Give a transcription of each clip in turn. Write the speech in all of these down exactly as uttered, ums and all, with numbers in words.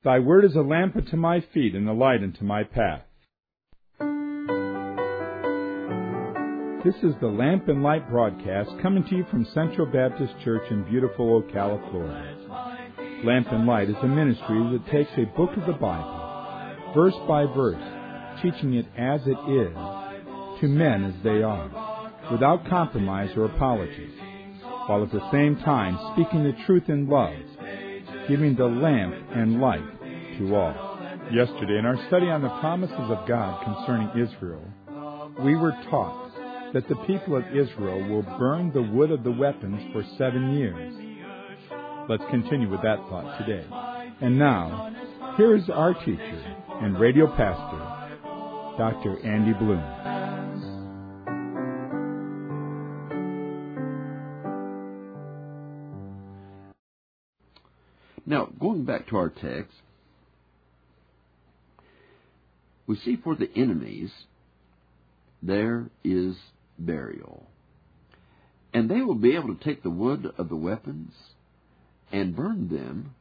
Thy word is a lamp unto my feet and a light unto my path. This is the Lamp and Light broadcast coming to you from Central Baptist Church in beautiful Ocala, Florida. Lamp and Light is a ministry that takes a book of the Bible, verse by verse, teaching it as it is, to men as they are, without compromise or apology, while at the same time speaking the truth in love, giving the lamp and light to all. Yesterday, in our study on the promises of God concerning Israel, we were taught that the people of Israel will burn the wood of the weapons for seven years. Let's continue with that thought today. And now, here is our teacher and radio pastor, Doctor Andy Bloom. Now, going back to our text, we see for the enemies, there is burial. And they will be able to take the wood of the weapons and burn them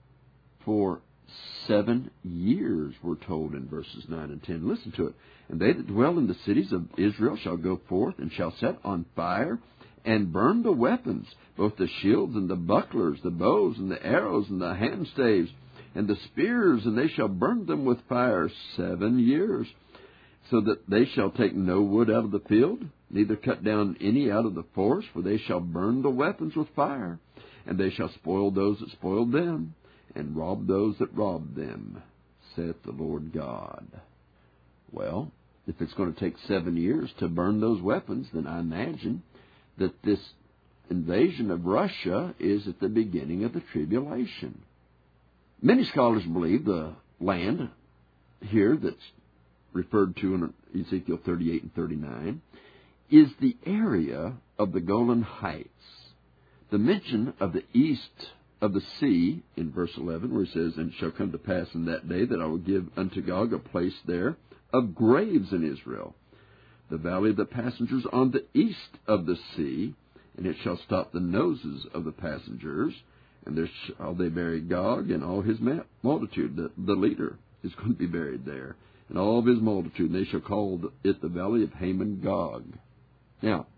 for seven years, we're told in verses nine and ten. Listen to it. And they that dwell in the cities of Israel shall go forth and shall set on fire and burn the weapons, both the shields and the bucklers, the bows and the arrows and the handstaves and the spears, and they shall burn them with fire seven years, so that they shall take no wood out of the field, neither cut down any out of the forest, for they shall burn the weapons with fire, and they shall spoil those that spoiled them, and rob those that robbed them, saith the Lord God. Well, if it's going to take seven years to burn those weapons, then I imagine that this invasion of Russia is at the beginning of the tribulation. Many scholars believe the land here that's referred to in Ezekiel thirty-eight and thirty-nine is the area of the Golan Heights. The mention of the east of the sea in verse eleven, where it says, And it shall come to pass in that day that I will give unto Gog a place there of graves in Israel, the valley of the passengers on the east of the sea, and it shall stop the noses of the passengers, and there shall they bury Gog and all his multitude. The, the leader is going to be buried there, and all of his multitude, and they shall call it the valley of Haman Gog. Now,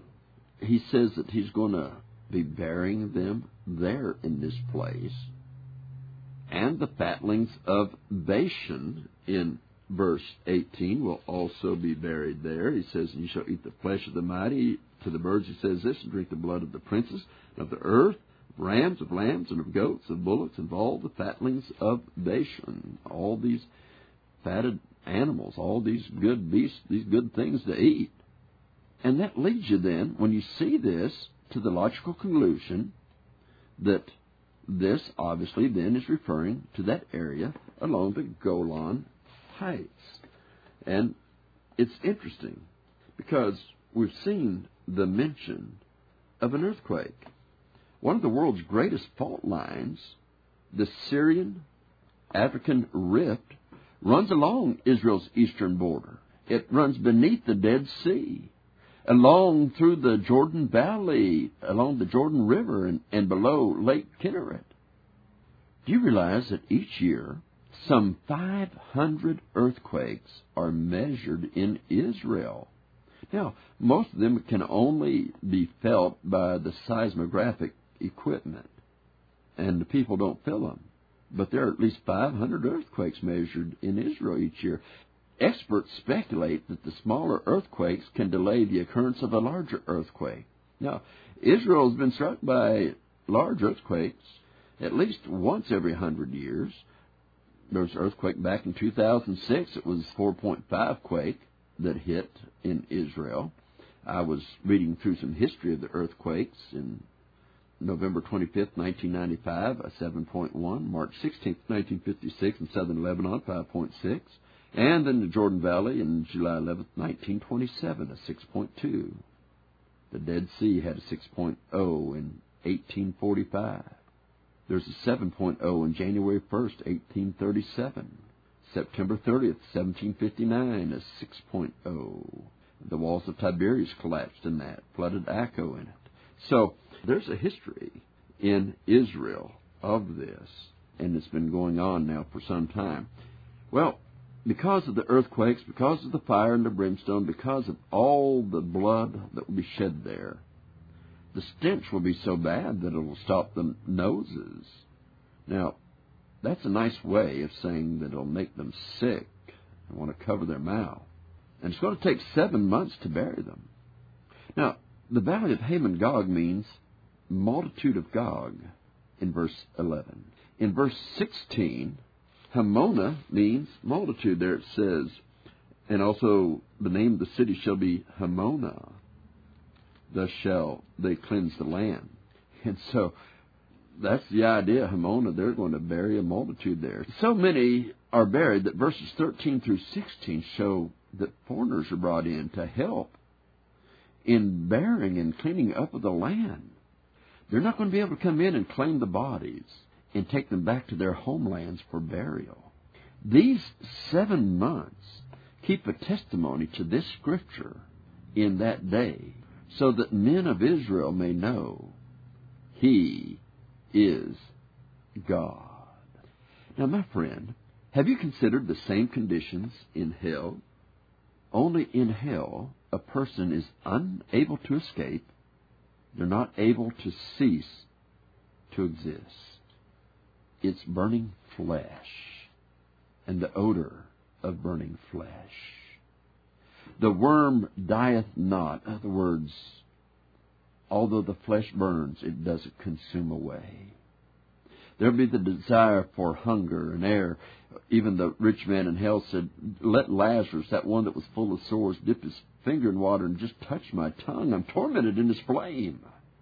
he says that he's going to be burying them there in this place, and the fatlings of Bashan in verse eighteen will also be buried there. He says, And you shall eat the flesh of the mighty. To the birds he says this, And drink the blood of the princes, and of the earth, of rams, of lambs, and of goats, of bullocks, and of all the fatlings of Bashan. All these fatted animals, all these good beasts, these good things to eat. And that leads you then, when you see this, to the logical conclusion that this obviously then is referring to that area along the Golan Heights. And it's interesting because we've seen the mention of an earthquake. One of the world's greatest fault lines, the Syrian-African Rift, runs along Israel's eastern border. It runs beneath the Dead Sea, along through the Jordan Valley, along the Jordan River, and, and below Lake Kinneret. Do you realize that each year some five hundred earthquakes are measured in Israel? Now, most of them can only be felt by the seismographic equipment, and the people don't feel them. But there are at least five hundred earthquakes measured in Israel each year. Experts speculate that the smaller earthquakes can delay the occurrence of a larger earthquake. Now, Israel has been struck by large earthquakes at least once every hundred years. There was an earthquake back in two thousand six. It was a four point five quake that hit in Israel. I was reading through some history of the earthquakes in November twenty-fifth, nineteen ninety-five, a seven point one, March sixteenth, nineteen fifty-six, in southern Lebanon, five point six, and in the Jordan Valley in July eleventh, nineteen twenty-seven, a six point two. The Dead Sea had a six point oh in eighteen forty-five. There's a seven point oh on January first, eighteen thirty-seven. September thirtieth, seventeen fifty-nine, a six point oh. The walls of Tiberias collapsed in that, flooded Acco in it. So there's a history in Israel of this. and it's been going on now for some time. Well, because of the earthquakes, because of the fire and the brimstone, because of all the blood that will be shed there, the stench will be so bad that it will stop the noses. Now, that's a nice way of saying that it'll make them sick and want to cover their mouth. And it's going to take seven months to bury them. Now, the valley of Hamon Gog means multitude of Gog in verse eleven. In verse sixteen, Hamona means multitude. There it says, and also the name of the city shall be Hamona. Thus shall they cleanse the land. And so that's the idea, Hamona. They're going to bury a multitude there. So many are buried that verses thirteen through sixteen show that foreigners are brought in to help in burying and cleaning up of the land. They're not going to be able to come in and claim the bodies and take them back to their homelands for burial. These seven months keep a testimony to this scripture in that day, so that men of Israel may know He is God. Now, my friend, have you considered the same conditions in hell? Only in hell a person is unable to escape. They're not able to cease to exist. It's burning flesh and the odor of burning flesh. The worm dieth not. In other words, although the flesh burns, it doesn't consume away. There'll be the desire for hunger and air. Even the rich man in hell said, let Lazarus, that one that was full of sores, dip his finger in water and just touch my tongue. I'm tormented in this flame.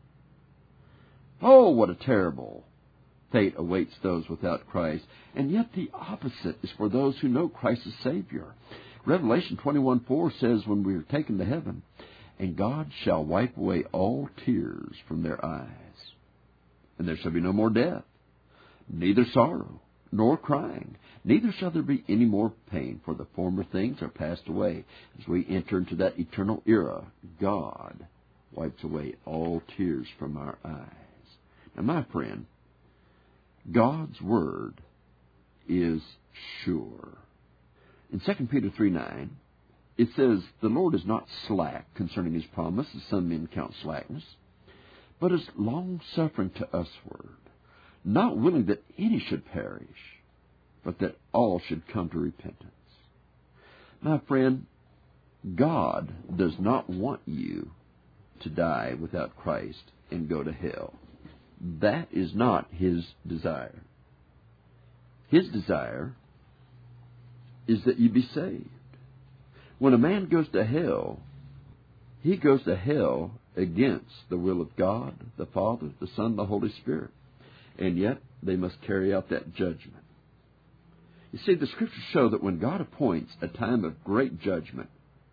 Oh, what a terrible fate awaits those without Christ. And yet the opposite is for those who know Christ as Savior. Revelation twenty-one four says, when we are taken to heaven, and God shall wipe away all tears from their eyes, and there shall be no more death, neither sorrow, nor crying, neither shall there be any more pain, for the former things are passed away. As we enter into that eternal era, God wipes away all tears from our eyes. Now, my friend, God's Word is sure. In Second Peter three nine, it says, the Lord is not slack concerning His promise, as some men count slackness, but is long-suffering to usward, not willing that any should perish, but that all should come to repentance. My friend, God does not want you to die without Christ and go to hell. That is not His desire. His desire is that you be saved. When a man goes to hell, he goes to hell against the will of God, the Father, the Son, the Holy Spirit. And yet, they must carry out that judgment. You see, the Scriptures show that when God appoints a time of great judgment,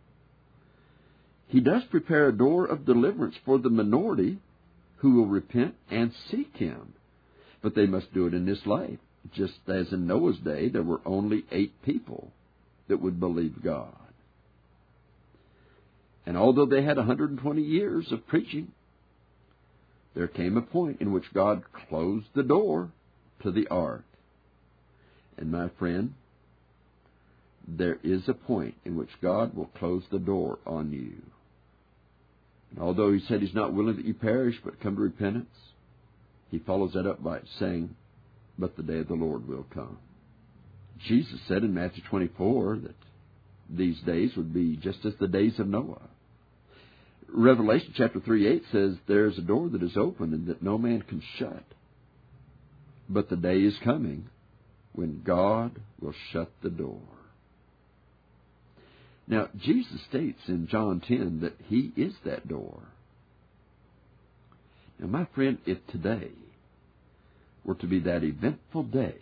He does prepare a door of deliverance for the minority who will repent and seek Him. But they must do it in this life. Just as in Noah's day, there were only eight people that would believe God. And although they had one hundred twenty years of preaching, there came a point in which God closed the door to the ark. And my friend, there is a point in which God will close the door on you. And although He said He's not willing that you perish, but come to repentance, He follows that up by saying, but the day of the Lord will come. Jesus said in Matthew twenty-four that these days would be just as the days of Noah. Revelation chapter three eight says, there is a door that is open and that no man can shut. But the day is coming when God will shut the door. Now, Jesus states in John ten that He is that door. Now, my friend, if today were to be that eventful day,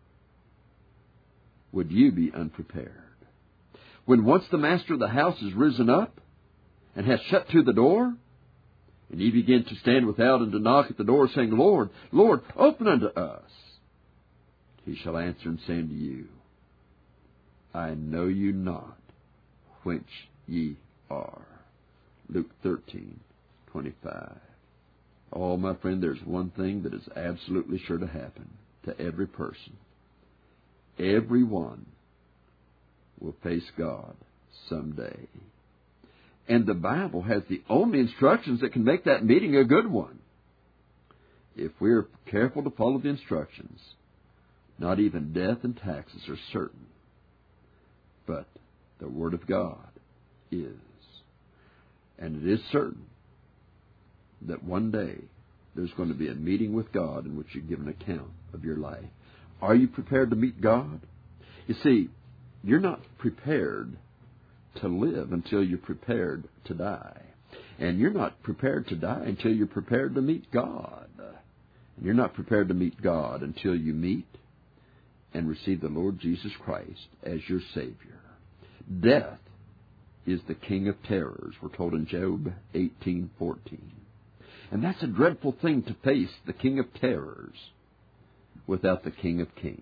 would you be unprepared? When once the master of the house is risen up and has shut to the door, and ye begin to stand without and to knock at the door, saying, Lord, Lord, open unto us, He shall answer and say unto you, I know you not, whence ye are. Luke thirteen twenty-five. Oh, my friend, there's one thing that is absolutely sure to happen. to every person. Everyone will face God someday. And the Bible has the only instructions that can make that meeting a good one. If we're careful to follow the instructions, not even death and taxes are certain. But the Word of God is. And it is certain that one day there's going to be a meeting with God in which you give an account of your life. Are you prepared to meet God? You see, you're not prepared to live until you're prepared to die. And you're not prepared to die until you're prepared to meet God. And you're not prepared to meet God until you meet and receive the Lord Jesus Christ as your Savior. Death is the king of terrors, we're told in Job eighteen fourteen. And that's a dreadful thing to face, the king of terrors, without the King of kings.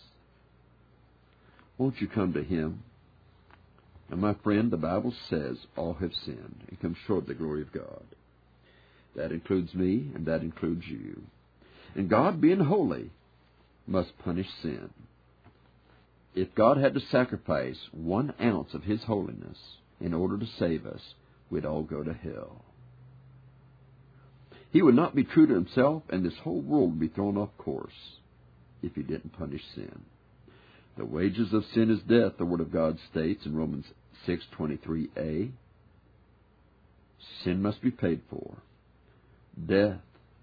Won't you come to Him? And my friend, the Bible says all have sinned and come short of the glory of God. That includes me, and that includes you. And God, being holy, must punish sin. If God had to sacrifice one ounce of His holiness in order to save us, we'd all go to hell. He would not be true to Himself, and this whole world would be thrown off course if He didn't punish sin. The wages of sin is death, the Word of God states in Romans six twenty-three a. Sin must be paid for. Death.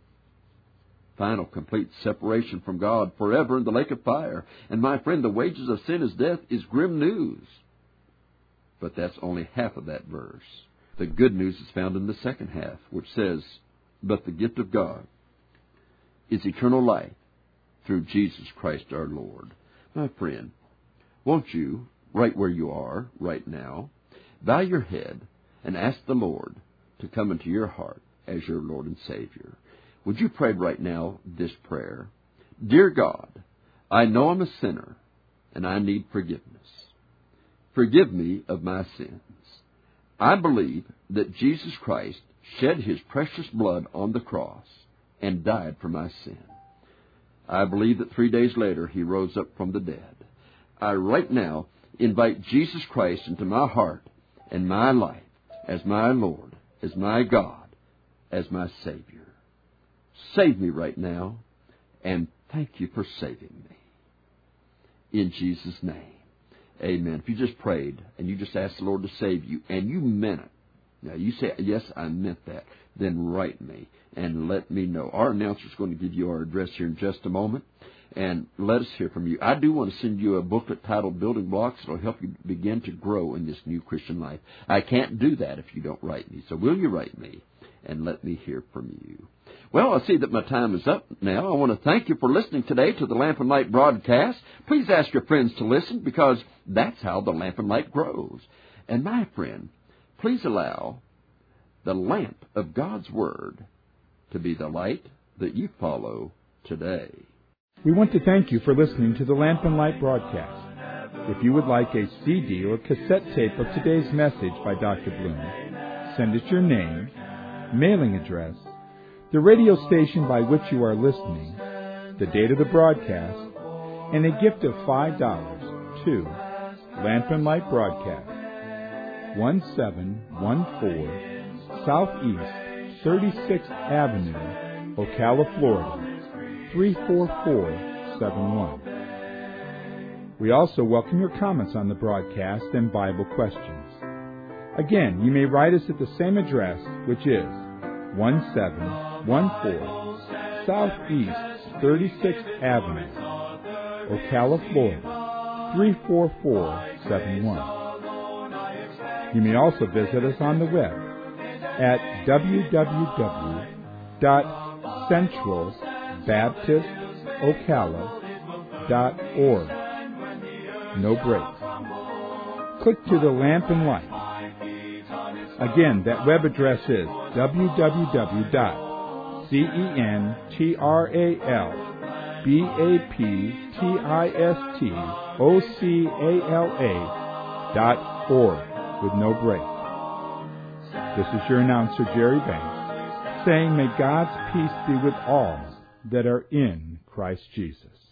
Final, complete separation from God forever in the lake of fire. And my friend, the wages of sin is death is grim news. But that's only half of that verse. The good news is found in the second half, which says, but the gift of God is eternal life through Jesus Christ our Lord. My friend, won't you, right where you are right now, bow your head and ask the Lord to come into your heart as your Lord and Savior. Would you pray right now this prayer? Dear God, I know I'm a sinner and I need forgiveness. Forgive me of my sins. I believe that Jesus Christ shed His precious blood on the cross and died for my sin. I believe that three days later He rose up from the dead. I right now invite Jesus Christ into my heart and my life as my Lord, as my God, as my Savior. Save me right now, and thank you for saving me. In Jesus' name, amen. If you just prayed and you just asked the Lord to save you, and you meant it, now you say, yes, I meant that, then write me and let me know. Our announcer is going to give you our address here in just a moment, and let us hear from you. I do want to send you a booklet titled Building Blocks that will help you begin to grow in this new Christian life. I can't do that if you don't write me, so will you write me and let me hear from you? Well, I see that my time is up now. I want to thank you for listening today to the Lamp and Light broadcast. Please ask your friends to listen, because that's how the Lamp and Light grows. And my friend, please allow the lamp of God's Word to be the light that you follow today. We want to thank you for listening to the Lamp and Light broadcast. If you would like a C D or cassette tape of today's message by Doctor Bloom, send us your name, mailing address, the radio station by which you are listening, the date of the broadcast, and a gift of five dollars to Lamp and Light Broadcast, seventeen fourteen Southeast thirty-sixth Avenue, Ocala, Florida, three four four seven one. We also welcome your comments on the broadcast and Bible questions. Again, you may write us at the same address, which is seventeen fourteen Southeast thirty-sixth Avenue, Ocala, Florida, three four four seven one. You may also visit us on the web at w w w dot central baptist ocala dot org. No breaks. Click to the Lamp and Light. Again, that web address is w w w dot central baptist ocala dot org with no break. This is your announcer, Jerry Banks, saying may God's peace be with all that are in Christ Jesus.